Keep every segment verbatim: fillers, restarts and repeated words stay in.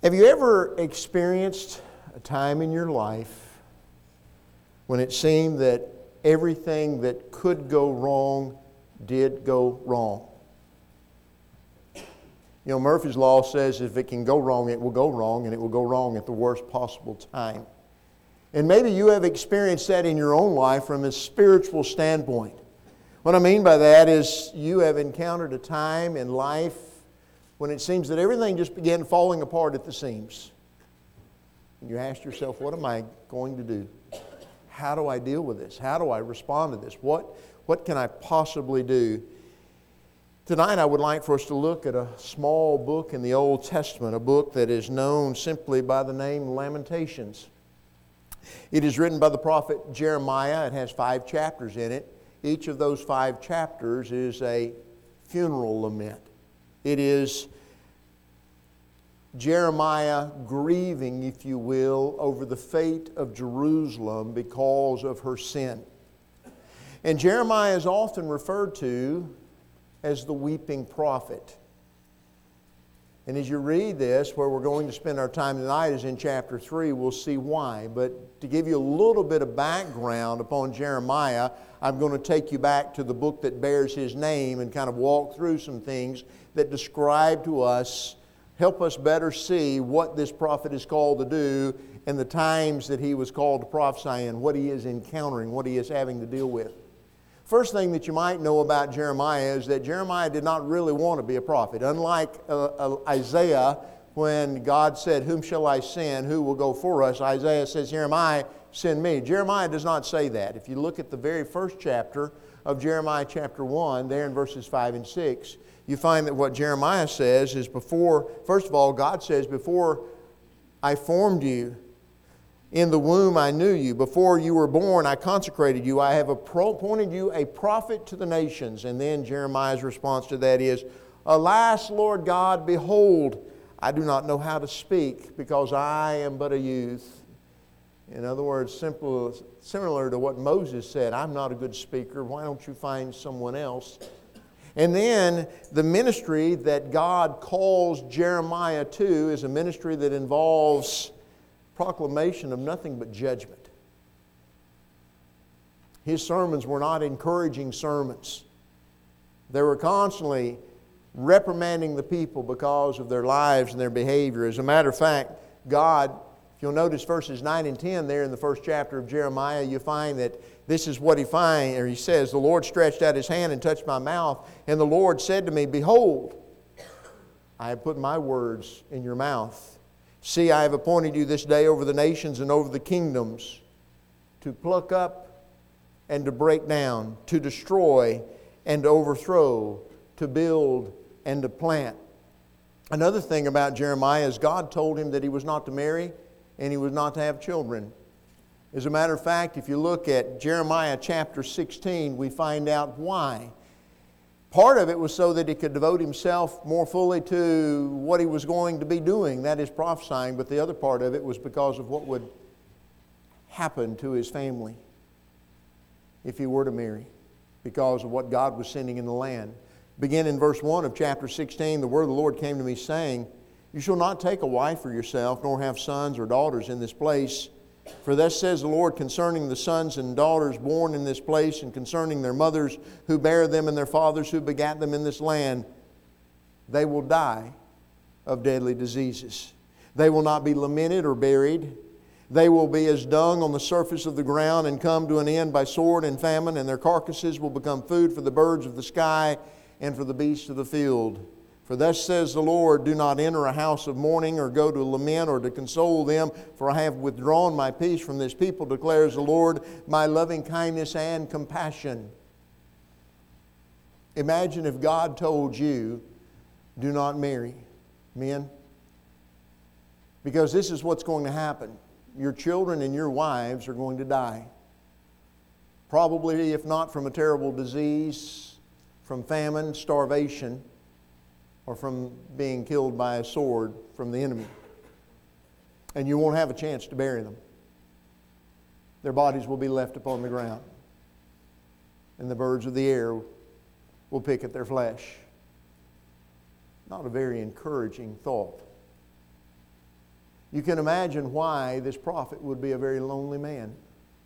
Have you ever experienced a time in your life when it seemed that everything that could go wrong did go wrong? You know, Murphy's Law says if it can go wrong, it will go wrong, and it will go wrong at the worst possible time. And maybe you have experienced that in your own life from a spiritual standpoint. What I mean by that is you have encountered a time in life when it seems that everything just began falling apart at the seams. And you ask yourself, what am I going to do? How do I deal with this? How do I respond to this? What, what can I possibly do? Tonight I would like for us to look at a small book in the Old Testament, a book that is known simply by the name Lamentations. It is written by the prophet Jeremiah. It has five chapters in it. Each of those five chapters is a funeral lament. It is Jeremiah grieving, if you will, over the fate of Jerusalem because of her sin. And Jeremiah is often referred to as the weeping prophet. And as you read this, where we're going to spend our time tonight is in chapter three, we'll see why. But to give you a little bit of background upon Jeremiah, I'm going to take you back to the book that bears his name and kind of walk through some things that describe to us, help us better see what this prophet is called to do and the times that he was called to prophesy in, what he is encountering, what he is having to deal with. First thing that you might know about Jeremiah is that Jeremiah did not really want to be a prophet. Unlike uh, uh, Isaiah, when God said, "Whom shall I send? Who will go for us?" Isaiah says, "Here am I, send me." Jeremiah does not say that. If you look at the very first chapter of Jeremiah chapter one, there in verses five and six, you find that what Jeremiah says is before, first of all, God says, "Before I formed you, in the womb I knew you. Before you were born, I consecrated you. I have appointed you a prophet to the nations." And then Jeremiah's response to that is, "Alas, Lord God, behold, I do not know how to speak, because I am but a youth." In other words, simple, similar to what Moses said, "I'm not a good speaker. Why don't you find someone else?" And then the ministry that God calls Jeremiah to is a ministry that involves proclamation of nothing but judgment. His sermons were not encouraging sermons. They were constantly reprimanding the people because of their lives and their behavior. As a matter of fact, God, if you'll notice verses nine and ten there in the first chapter of Jeremiah, you find that this is what he finds, or he says, "The Lord stretched out his hand and touched my mouth, and the Lord said to me, Behold, I have put my words in your mouth. See, I have appointed you this day over the nations and over the kingdoms, to pluck up and to break down, to destroy and to overthrow, to build and to plant." Another thing about Jeremiah is God told him that he was not to marry and he was not to have children. As a matter of fact, if you look at Jeremiah chapter sixteen, we find out why. Part of it was so that he could devote himself more fully to what he was going to be doing, that is prophesying, but the other part of it was because of what would happen to his family if he were to marry, because of what God was sending in the land. Begin in verse one of chapter sixteen, "The word of the Lord came to me, saying, You shall not take a wife for yourself, nor have sons or daughters in this place. For thus says the Lord concerning the sons and daughters born in this place, and concerning their mothers who bare them and their fathers who begat them in this land, they will die of deadly diseases. They will not be lamented or buried. They will be as dung on the surface of the ground and come to an end by sword and famine, and their carcasses will become food for the birds of the sky and for the beasts of the field. For thus says the Lord, do not enter a house of mourning or go to lament or to console them, for I have withdrawn my peace from this people, declares the Lord, my loving kindness and compassion." Imagine if God told you, do not marry. Men, because this is what's going to happen. Your children and your wives are going to die. Probably, if not from a terrible disease, from famine, starvation, or from being killed by a sword from the enemy. And you won't have a chance to bury them. Their bodies will be left upon the ground. And the birds of the air will pick at their flesh. Not a very encouraging thought. You can imagine why this prophet would be a very lonely man,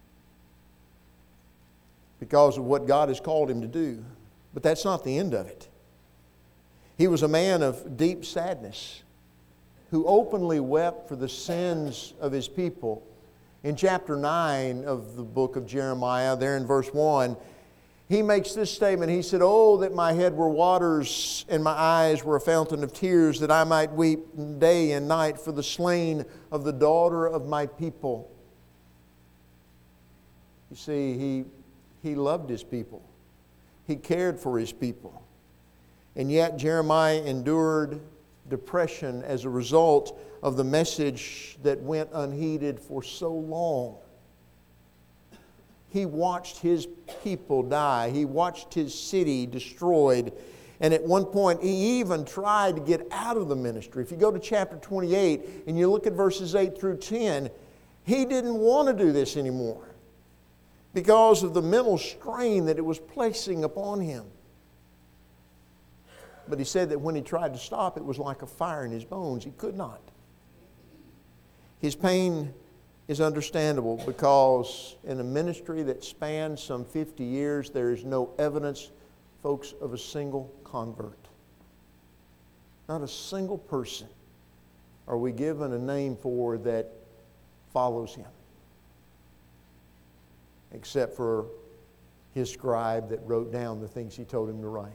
because of what God has called him to do. But that's not the end of it. He was a man of deep sadness who openly wept for the sins of his people. In chapter nine of the book of Jeremiah, there in verse one, he makes this statement. He said, "Oh, that my head were waters and my eyes were a fountain of tears, that I might weep day and night for the slain of the daughter of my people." You see, he, he loved his people. He cared for his people. And yet Jeremiah endured depression as a result of the message that went unheeded for so long. He watched his people die. He watched his city destroyed. And at one point, he even tried to get out of the ministry. If you go to chapter twenty-eight and you look at verses eight through ten, he didn't want to do this anymore because of the mental strain that it was placing upon him. But he said that when he tried to stop, it was like a fire in his bones. He could not. His pain is understandable because in a ministry that spans some fifty years, there is no evidence, folks, of a single convert. Not a single person are we given a name for that follows him, except for his scribe that wrote down the things he told him to write.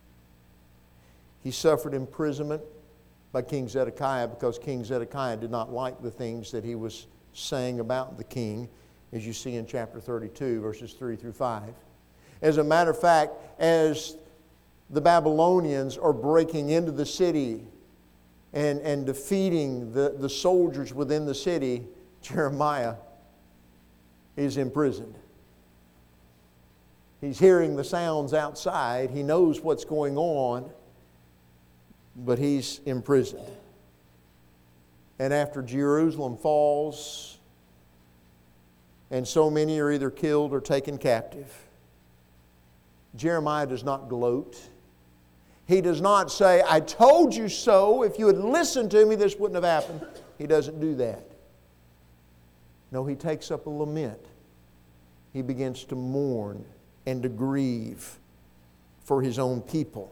He suffered imprisonment by King Zedekiah because King Zedekiah did not like the things that he was saying about the king, as you see in chapter thirty-two, verses three through five. As a matter of fact, as the Babylonians are breaking into the city and, and defeating the, the soldiers within the city, Jeremiah is imprisoned. He's hearing the sounds outside. He knows what's going on, but he's imprisoned. And after Jerusalem falls, and so many are either killed or taken captive, Jeremiah does not gloat. He does not say, "I told you so. If you had listened to me, this wouldn't have happened." He doesn't do that. No, he takes up a lament. He begins to mourn and to grieve for his own people.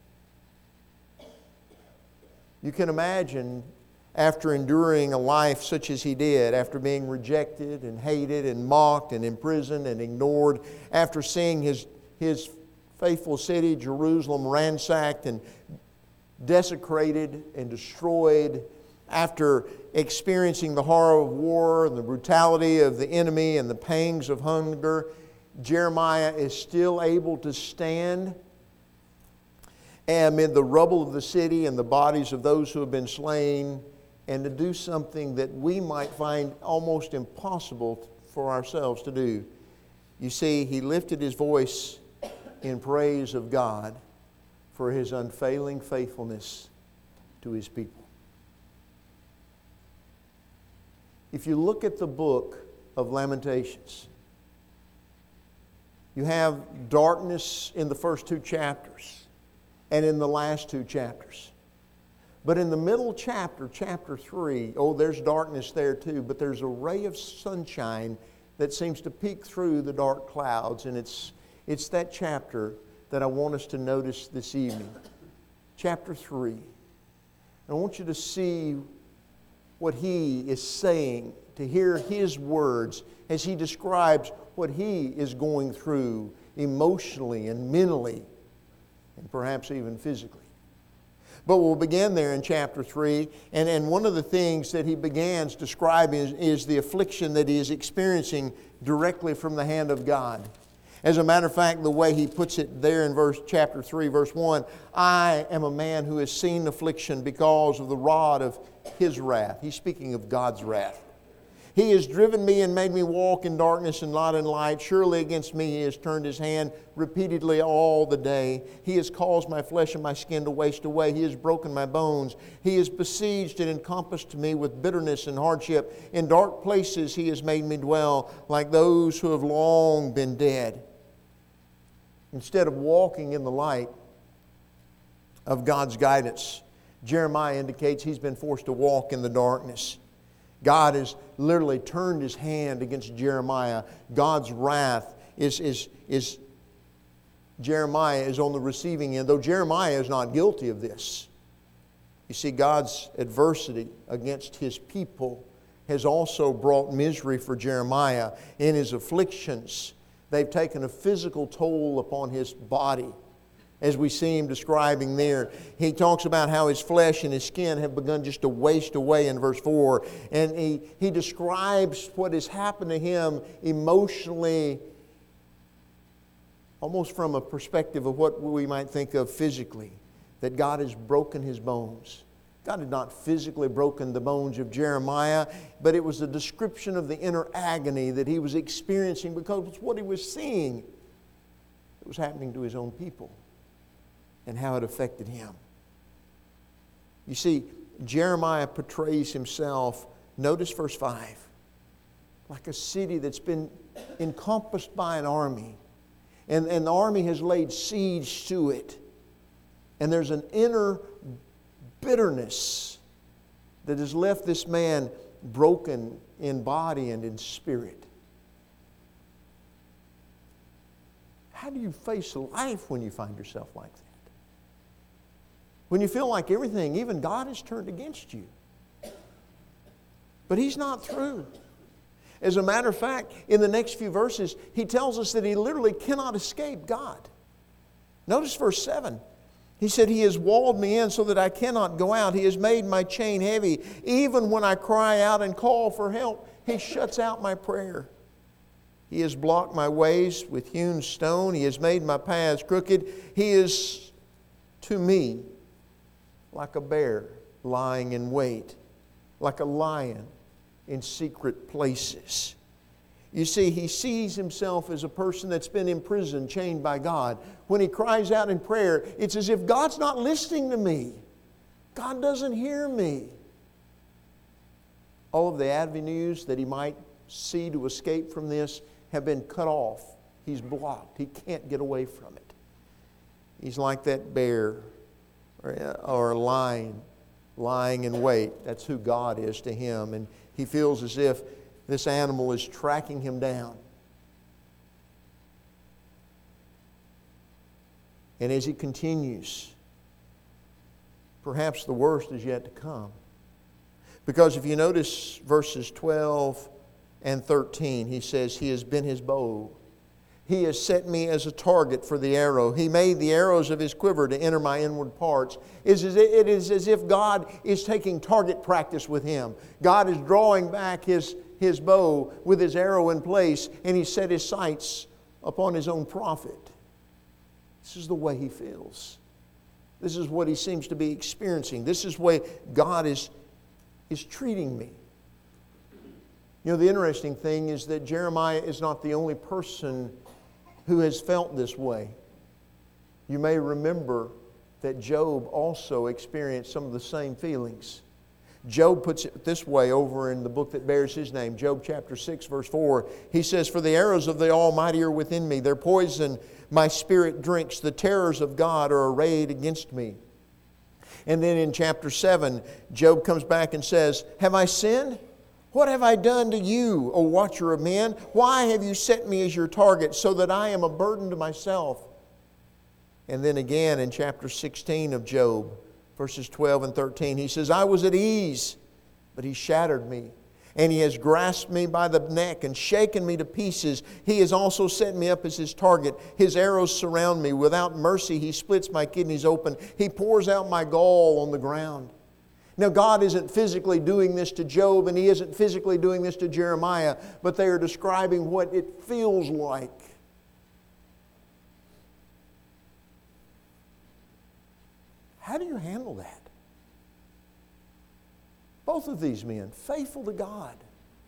You can imagine, after enduring a life such as he did, after being rejected and hated and mocked and imprisoned and ignored, after seeing his, his faithful city, Jerusalem, ransacked and desecrated and destroyed, after experiencing the horror of war and the brutality of the enemy and the pangs of hunger, Jeremiah is still able to stand amid the rubble of the city and the bodies of those who have been slain, and to do something that we might find almost impossible for ourselves to do. You see, he lifted his voice in praise of God for his unfailing faithfulness to his people. If you look at the book of Lamentations, you have darkness in the first two chapters and in the last two chapters. But in the middle chapter, chapter three, oh, there's darkness there too, but there's a ray of sunshine that seems to peek through the dark clouds, and it's, it's that chapter that I want us to notice this evening. Chapter three. I want you to see what he is saying, to hear his words as he describes what he is going through emotionally and mentally, and perhaps even physically. But we'll begin there in chapter three, and, and one of the things that he begins describing is, is the affliction that he is experiencing directly from the hand of God. As a matter of fact, the way he puts it there in verse chapter three, verse one, "I am a man who has seen affliction because of the rod of his wrath." He's speaking of God's wrath. "He has driven me and made me walk in darkness and not in light. Surely against me he has turned his hand repeatedly all the day. He has caused my flesh and my skin to waste away. He has broken my bones. He has besieged and encompassed me with bitterness and hardship. In dark places he has made me dwell like those who have long been dead." Instead of walking in the light of God's guidance, Jeremiah indicates he's been forced to walk in the darkness. God has literally turned His hand against Jeremiah. God's wrath is, is, is Jeremiah is on the receiving end, though Jeremiah is not guilty of this. You see, God's adversity against His people has also brought misery for Jeremiah. In his afflictions, they've taken a physical toll upon his body. As we see him describing there, he talks about how his flesh and his skin have begun just to waste away in verse four. And he, he describes what has happened to him emotionally, almost from a perspective of what we might think of physically, that God has broken his bones. God had not physically broken the bones of Jeremiah, but it was a description of the inner agony that he was experiencing because it's what he was seeing that was happening to his own people and how it affected him. You see, Jeremiah portrays himself, notice verse five, like a city that's been encompassed by an army, and, and the army has laid siege to it, and there's an inner bitterness that has left this man broken in body and in spirit. How do you face life when you find yourself like that? When you feel like everything, even God, has turned against you. But He's not through. As a matter of fact, in the next few verses, he tells us that he literally cannot escape God. Notice verse seven. He said, He has walled me in so that I cannot go out. He has made my chain heavy. Even when I cry out and call for help, He shuts out my prayer. He has blocked my ways with hewn stone. He has made my paths crooked. He is to me like a bear lying in wait, like a lion in secret places. You see, he sees himself as a person that's been imprisoned, chained by God. When he cries out in prayer, it's as if God's not listening to me. God doesn't hear me. All of the avenues that he might see to escape from this have been cut off. He's blocked. He can't get away from it. He's like that bear or, or a lion lying in wait. That's who God is to him. And he feels as if this animal is tracking him down. And as he continues, perhaps the worst is yet to come. Because if you notice verses twelve and thirteen, he says, He has been his bow. He has set me as a target for the arrow. He made the arrows of His quiver to enter my inward parts. It is as if God is taking target practice with him. God is drawing back His, his bow with His arrow in place, and He set His sights upon His own prophet. This is the way he feels. This is what he seems to be experiencing. This is the way God is, is treating me. You know, the interesting thing is that Jeremiah is not the only person who has felt this way. You may remember that Job also experienced some of the same feelings. Job puts it this way over in the book that bears his name, Job chapter six, verse four. He says, For the arrows of the Almighty are within me. Their poison my spirit drinks. The terrors of God are arrayed against me. And then in chapter seven, Job comes back and says, Have I sinned? What have I done to you, O watcher of men? Why have you set me as your target so that I am a burden to myself? And then again in chapter sixteen of Job, verses twelve and thirteen, he says, I was at ease, but he shattered me. And he has grasped me by the neck and shaken me to pieces. He has also set me up as his target. His arrows surround me. Without mercy, he splits my kidneys open. He pours out my gall on the ground. Now, God isn't physically doing this to Job, and He isn't physically doing this to Jeremiah, but they are describing what it feels like. How do you handle that? Both of these men, faithful to God.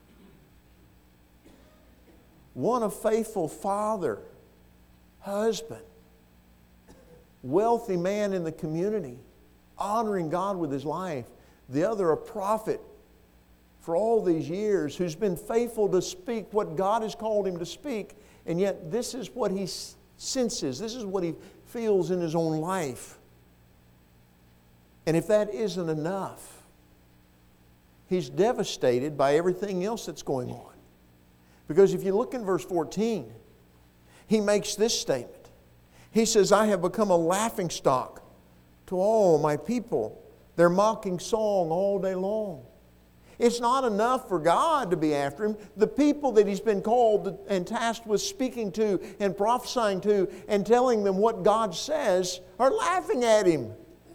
One a faithful father, husband, wealthy man in the community, honoring God with his life. The other a prophet for all these years who's been faithful to speak what God has called him to speak, and yet this is what he senses. This is what he feels in his own life. And if that isn't enough, He's devastated by everything else that's going on. Because if you look in verse fourteen, he makes this statement. He says, I have become a laughingstock to all my people. Their mocking song all day long. It's not enough for God to be after him. The people that he's been called and tasked with speaking to and prophesying to and telling them what God says are laughing at him.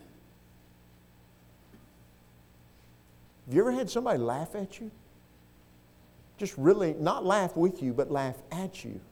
Have you ever had somebody laugh at you? Just really, not laugh with you, but laugh at you.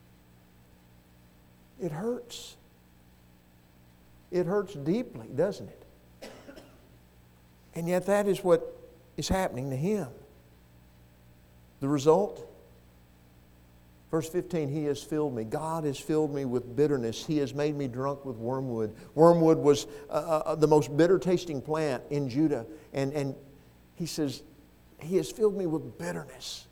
It hurts. It hurts deeply, doesn't it? And yet that is what is happening to him. The result? Verse fifteen, He has filled me. God has filled me with bitterness. He has made me drunk with wormwood. Wormwood was uh, uh, the most bitter tasting plant in Judah. And, and he says, He has filled me with bitterness.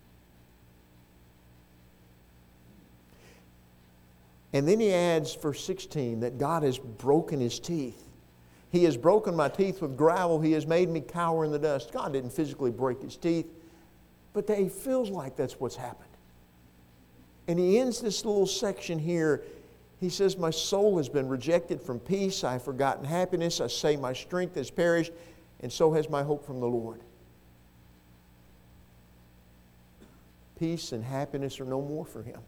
And then he adds, verse sixteen, that God has broken his teeth. He has broken my teeth with gravel. He has made me cower in the dust. God didn't physically break his teeth, but he feels like that's what's happened. And he ends this little section here. He says, my soul has been rejected from peace. I have forgotten happiness. I say my strength has perished, and so has my hope from the Lord. Peace and happiness are no more for him.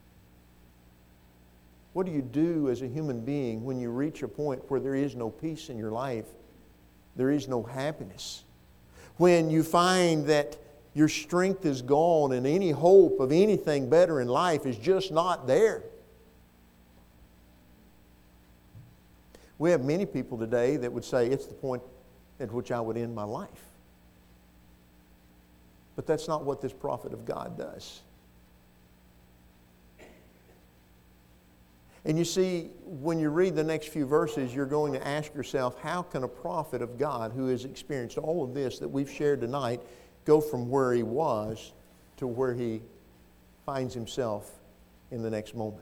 What do you do as a human being when you reach a point where there is no peace in your life? There is no happiness. When you find that your strength is gone and any hope of anything better in life is just not there. We have many people today that would say it's the point at which I would end my life. But that's not what this prophet of God does. And you see, when you read the next few verses, you're going to ask yourself, how can a prophet of God who has experienced all of this that we've shared tonight go from where he was to where he finds himself in the next moment?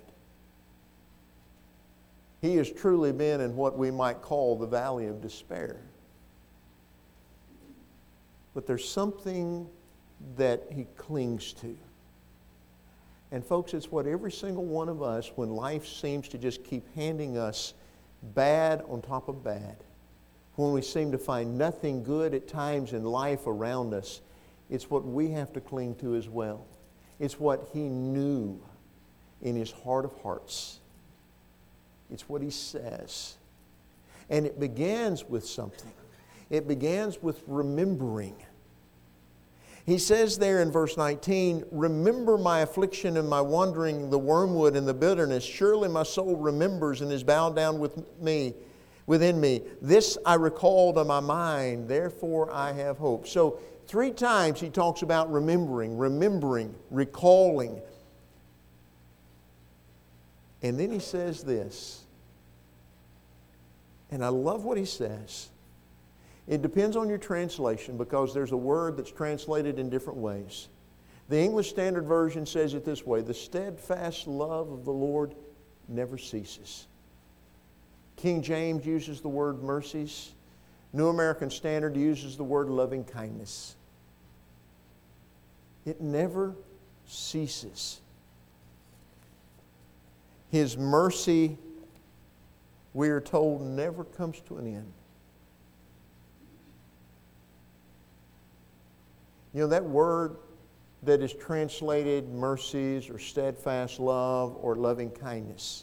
He has truly been in what we might call the valley of despair. But there's something that he clings to. And folks, it's what every single one of us, when life seems to just keep handing us bad on top of bad, when we seem to find nothing good at times in life around us, it's what we have to cling to as well. It's what he knew in his heart of hearts. It's what he says. And it begins with something. It begins with remembering. He says there in verse nineteen, remember my affliction and my wandering, the wormwood and the bitterness. Surely my soul remembers and is bowed down with me, within me. This I recall to my mind, therefore I have hope. So three times he talks about remembering, remembering, recalling. And then he says this, and I love what he says. It depends on your translation because there's a word that's translated in different ways. The English Standard Version says it this way, the steadfast love of the Lord never ceases. King James uses the word mercies. New American Standard uses the word loving kindness. It never ceases. His mercy, we are told, never comes to an end. You know, that word that is translated mercies or steadfast love or loving kindness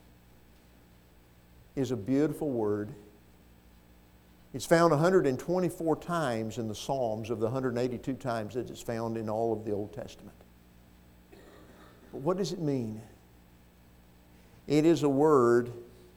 is a beautiful word. It's found one hundred twenty-four times in the Psalms of the one hundred eighty-two times that it's found in all of the Old Testament. But what does it mean? It is a word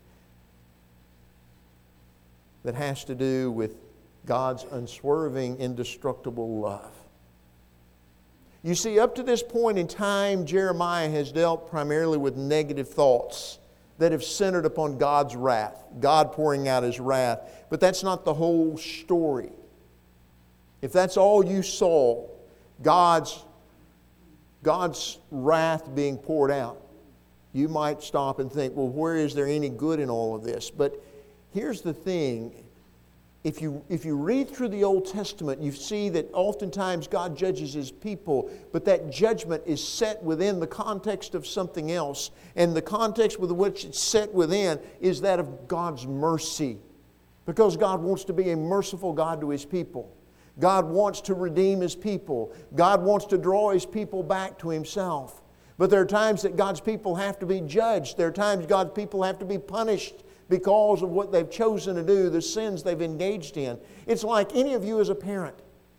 that has to do with God's unswerving, indestructible love. You see, up to this point in time, Jeremiah has dealt primarily with negative thoughts that have centered upon God's wrath, God pouring out His wrath. But that's not the whole story. If that's all you saw, God's, God's wrath being poured out, you might stop and think, well, where is there any good in all of this? But here's the thing. If you, if you read through the Old Testament, you see that oftentimes God judges His people, but that judgment is set within the context of something else. And the context with which it's set within is that of God's mercy. Because God wants to be a merciful God to His people. God wants to redeem His people. God wants to draw His people back to Himself. But there are times that God's people have to be judged. There are times God's people have to be punished because of what they've chosen to do, the sins they've engaged in. It's like any of you as a parent.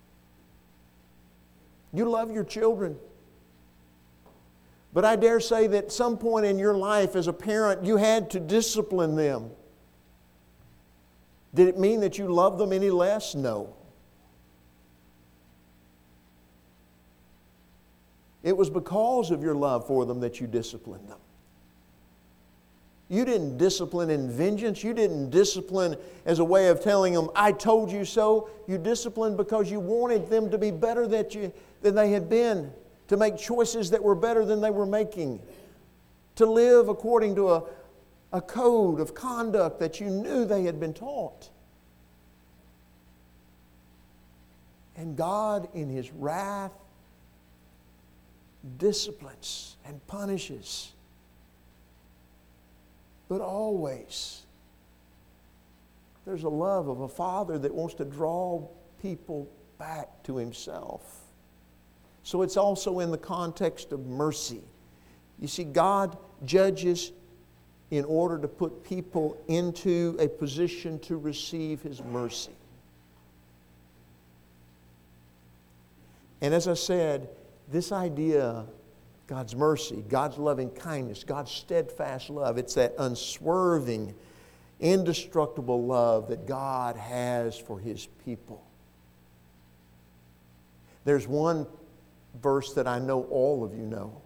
You love your children. But I dare say that at some point in your life as a parent, you had to discipline them. Did it mean that you love them any less? No. It was because of your love for them that you disciplined them. You didn't discipline in vengeance. You didn't discipline as a way of telling them, I told you so. You disciplined because you wanted them to be better than, you, than they had been, to make choices that were better than they were making, to live according to a, a code of conduct that you knew they had been taught. And God, in His wrath, disciplines and punishes. But always, there's a love of a Father that wants to draw people back to Himself. So it's also in the context of mercy. You see, God judges in order to put people into a position to receive His mercy. And as I said, this idea, God's mercy, God's loving kindness, God's steadfast love, it's that unswerving, indestructible love that God has for His people. There's one verse that I know all of you know,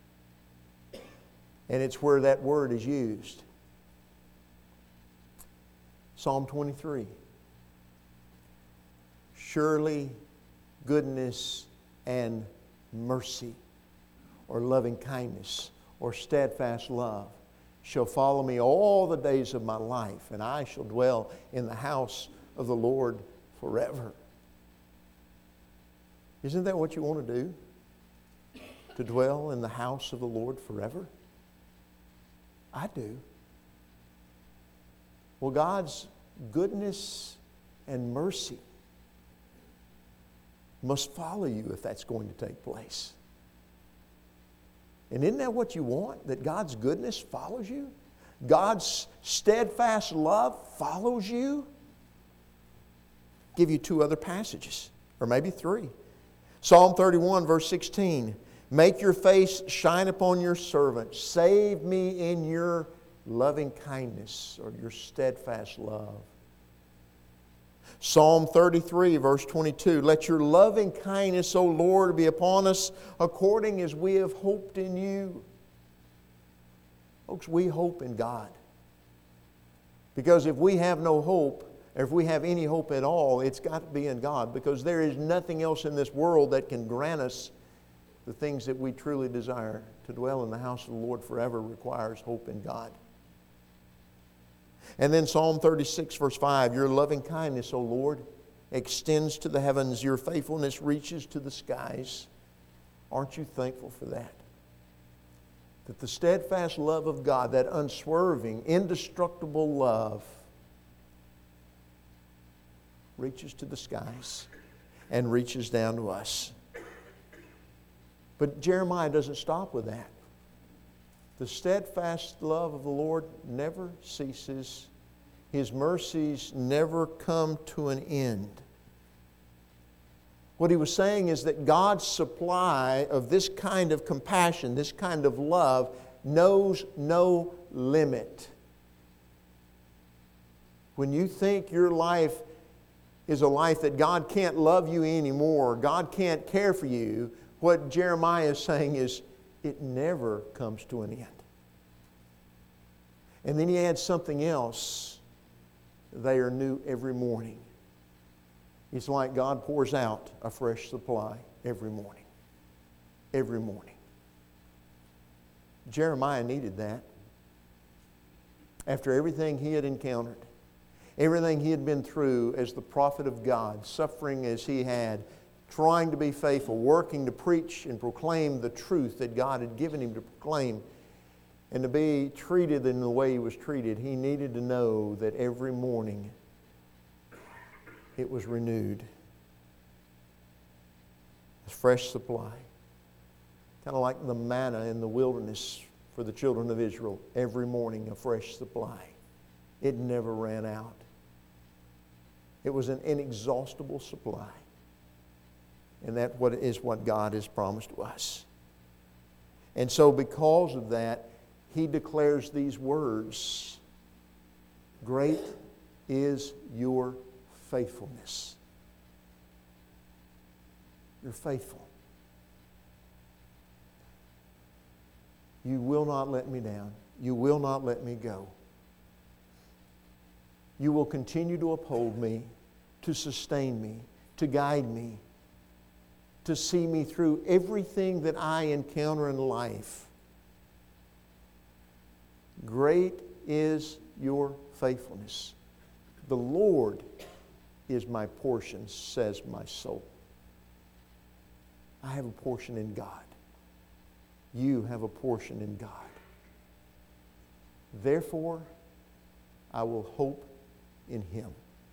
and it's where that word is used. Psalm twenty-three. Surely goodness and mercy, or loving kindness, or steadfast love shall follow me all the days of my life, and I shall dwell in the house of the Lord forever. Isn't that what you want to do? To dwell in the house of the Lord forever? I do. Well, God's goodness and mercy must follow you if that's going to take place. And isn't that what you want? That God's goodness follows you? God's steadfast love follows you? I'll give you two other passages, or maybe three. Psalm thirty-one, verse sixteen. Make your face shine upon your servant. Save me in your loving kindness, or your steadfast love. Psalm thirty-three, verse twenty-two. Let your loving kindness, O Lord, be upon us according as we have hoped in you. Folks, we hope in God. Because if we have no hope, or if we have any hope at all, it's got to be in God. Because there is nothing else in this world that can grant us the things that we truly desire. To dwell in the house of the Lord forever requires hope in God. And then Psalm thirty-six, verse five, your loving kindness, O Lord, extends to the heavens. Your faithfulness reaches to the skies. Aren't you thankful for that? That the steadfast love of God, that unswerving, indestructible love, reaches to the skies and reaches down to us. But Jeremiah doesn't stop with that. The steadfast love of the Lord never ceases. His mercies never come to an end. What he was saying is that God's supply of this kind of compassion, this kind of love, knows no limit. When you think your life is a life that God can't love you anymore, God can't care for you, what Jeremiah is saying is, it never comes to an end. And then he adds something else. They are new every morning. It's like God pours out a fresh supply every morning. Every morning. Jeremiah needed that. After everything he had encountered. Everything he had been through as the prophet of God, suffering as he had, trying to be faithful, working to preach and proclaim the truth that God had given him to proclaim, and to be treated in the way he was treated, he needed to know that every morning it was renewed. A fresh supply. Kind of like the manna in the wilderness for the children of Israel. Every morning a fresh supply. It never ran out. It was an inexhaustible supply. And that what is what God has promised to us. And so because of that, he declares these words. Great is your faithfulness. You're faithful. You will not let me down. You will not let me go. You will continue to uphold me, to sustain me, to guide me, to see me through everything that I encounter in life. Great is your faithfulness. The Lord is my portion, says my soul. I have a portion in God. You have a portion in God. Therefore, I will hope in Him.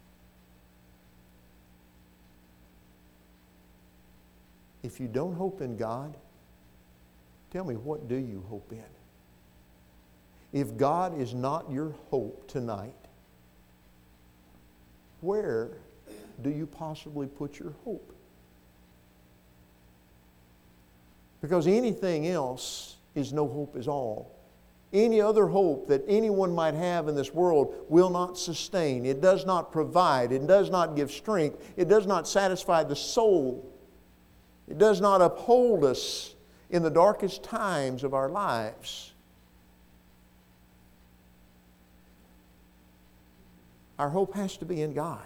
If you don't hope in God, tell me, what do you hope in? If God is not your hope tonight, where do you possibly put your hope? Because anything else is no hope at all. Any other hope that anyone might have in this world will not sustain. It does not provide. It does not give strength. It does not satisfy the soul. It does not uphold us in the darkest times of our lives. Our hope has to be in God.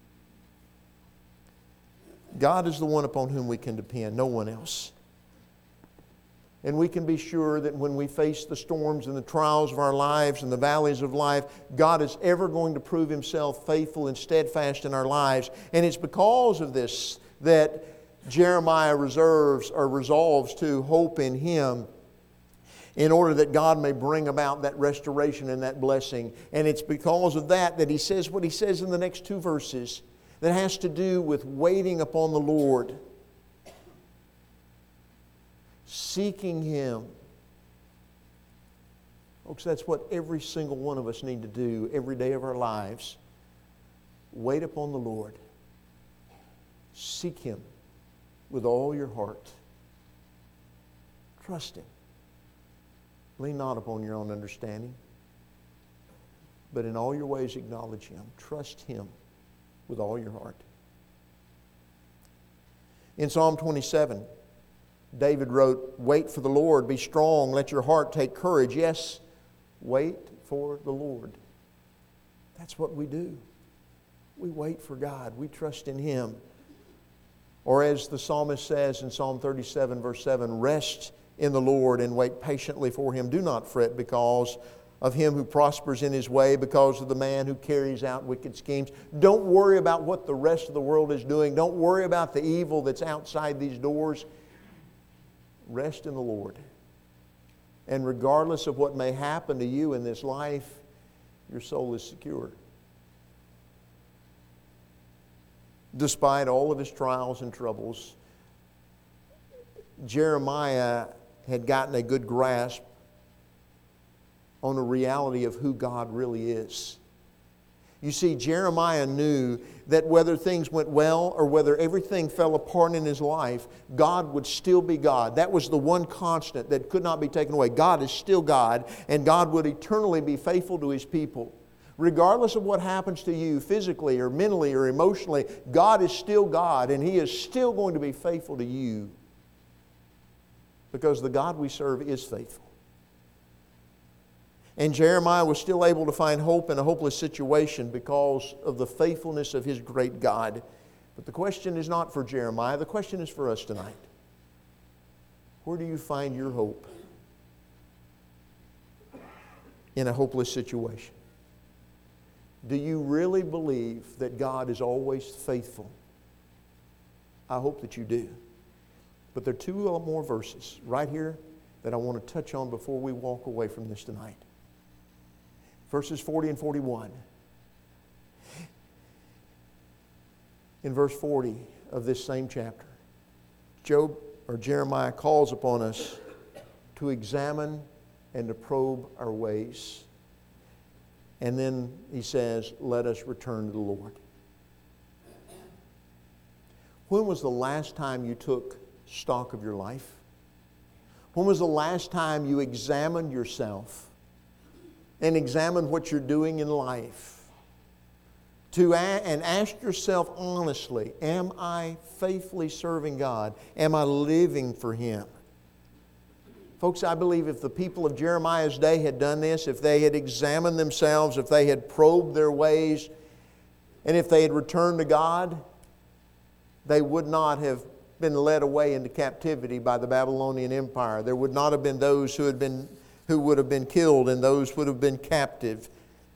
God is the one upon whom we can depend, no one else. And we can be sure that when we face the storms and the trials of our lives and the valleys of life, God is ever going to prove Himself faithful and steadfast in our lives. And it's because of this that Jeremiah reserves or resolves to hope in Him in order that God may bring about that restoration and that blessing. And it's because of that that he says what he says in the next two verses that has to do with waiting upon the Lord. Seeking Him. Folks, that's what every single one of us need to do every day of our lives. Wait upon the Lord. Seek Him with all your heart. Trust Him. Lean not upon your own understanding, but in all your ways acknowledge Him. Trust Him with all your heart. In Psalm twenty-seven, David wrote, "Wait for the Lord, be strong, let your heart take courage." Yes, wait for the Lord. That's what we do. We wait for God. We trust in Him. Or as the psalmist says in Psalm thirty-seven, verse seven, "Rest in the Lord and wait patiently for Him. Do not fret because of him who prospers in his way, because of the man who carries out wicked schemes." Don't worry about what the rest of the world is doing. Don't worry about the evil that's outside these doors. Rest in the Lord. And regardless of what may happen to you in this life, your soul is secure. Despite all of his trials and troubles, Jeremiah had gotten a good grasp on the reality of who God really is. You see, Jeremiah knew that whether things went well or whether everything fell apart in his life, God would still be God. That was the one constant that could not be taken away. God is still God, and God would eternally be faithful to His people. Regardless of what happens to you physically or mentally or emotionally, God is still God, and He is still going to be faithful to you because the God we serve is faithful. And Jeremiah was still able to find hope in a hopeless situation because of the faithfulness of his great God. But the question is not for Jeremiah. The question is for us tonight. Where do you find your hope in a hopeless situation? Do you really believe that God is always faithful? I hope that you do. But there are two more verses right here that I want to touch on before we walk away from this tonight. Verses forty and forty-one. In verse forty of this same chapter, Job or Jeremiah calls upon us to examine and to probe our ways. And then he says, let us return to the Lord. When was the last time you took stock of your life? When was the last time you examined yourself and examined what you're doing in life? To a- and ask yourself honestly, am I faithfully serving God? Am I living for Him? Folks, I believe if the people of Jeremiah's day had done this, if they had examined themselves, if they had probed their ways, and if they had returned to God, they would not have been led away into captivity by the Babylonian Empire. There would not have been those who had been who would have been killed, and those would have been captive,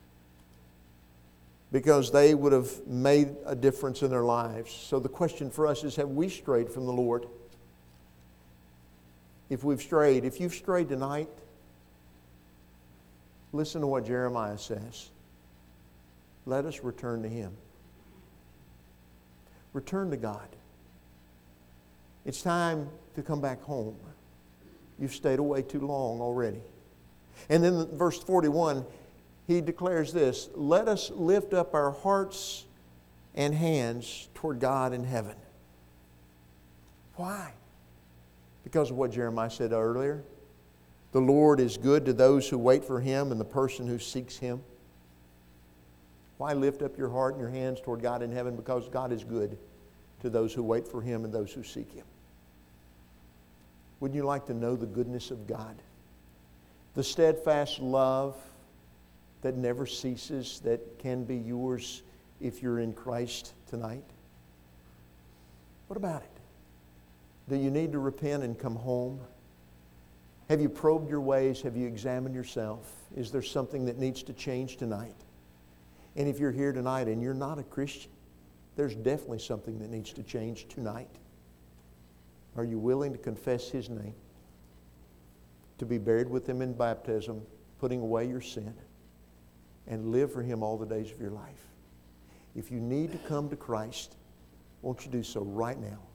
because they would have made a difference in their lives. So the question for us is, have we strayed from the Lord? If we've strayed, if you've strayed tonight, listen to what Jeremiah says. Let us return to Him. Return to God. It's time to come back home. You've stayed away too long already. And then in verse forty-one, he declares this, let us lift up our hearts and hands toward God in heaven. Why? Because of what Jeremiah said earlier. The Lord is good to those who wait for Him and the person who seeks Him. Why lift up your heart and your hands toward God in heaven? Because God is good to those who wait for Him and those who seek Him. Wouldn't you like to know the goodness of God? The steadfast love that never ceases, that can be yours if you're in Christ tonight? What about it? Do you need to repent and come home? Have you probed your ways? Have you examined yourself? Is there something that needs to change tonight? And if you're here tonight and you're not a Christian, there's definitely something that needs to change tonight. Are you willing to confess His name? To be buried with Him in baptism, putting away your sin, and live for Him all the days of your life? If you need to come to Christ, won't you do so right now?